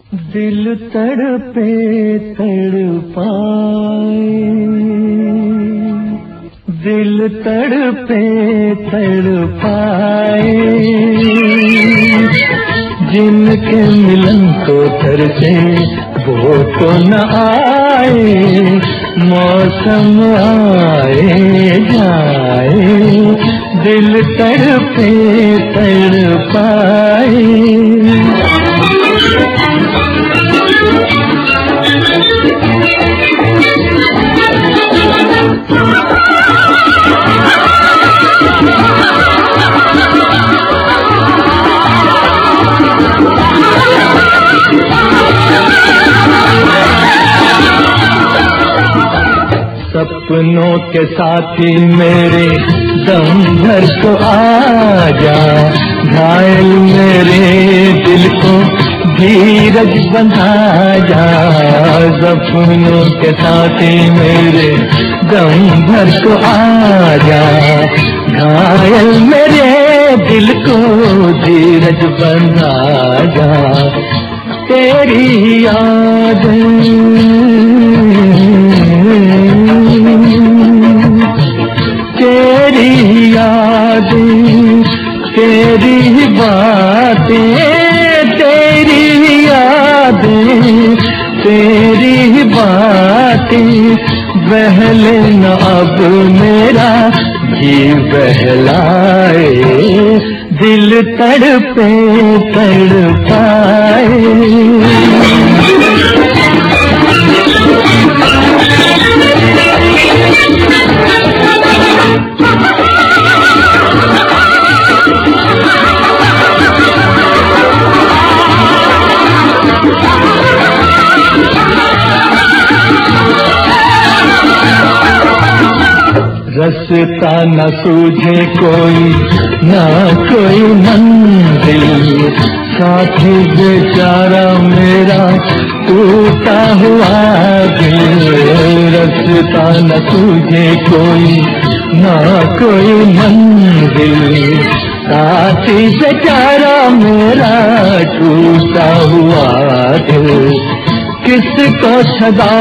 दिल तड़पे तड़पाए, दिल तड़पे तड़पाए, जिनके मिलन को तरसे वो तो न आए, मौसम आए जाए, दिल तड़पे तड़पाए। सपनों के साथी मेरे दम भर को आजा, घायल मेरे दिल को धीरज बंधा जा। सपनों के साथी मेरे दम भर को आजा, घायल मेरे दिल को धीरज बंधा जा। तेरी याद तेरी यादें, तेरी बातें, तेरी यादें, तेरी बातें, बहले न अब मेरा जी बहलाए, दिल तड़पे तड़पाए। रास्ता न सूझे कोई, ना कोई मंजिल, साथी बेचारा मेरा टूटा हुआ दिल। रास्ता न सूझे कोई, ना कोई मंजिल, साथी बेचारा मेरा टूटा हुआ दिल। किसको सदा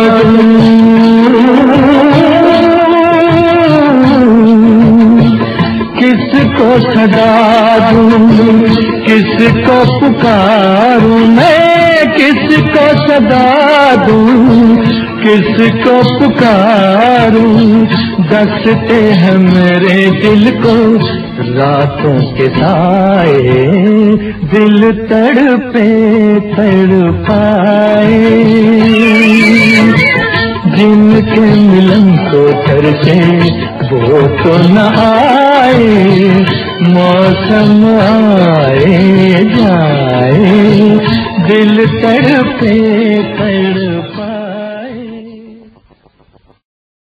किसको सदा दूं, किसको पुकारूं मैं, किसको सदा दूं, किसको पुकारूं। दसते हैं मेरे दिल को रातों के साए, दिल तड़पे तड़पाए, जिनके मिलन को तरसे वो तो न आए, मौसम आए जाए, दिल तड़पे तड़पाए।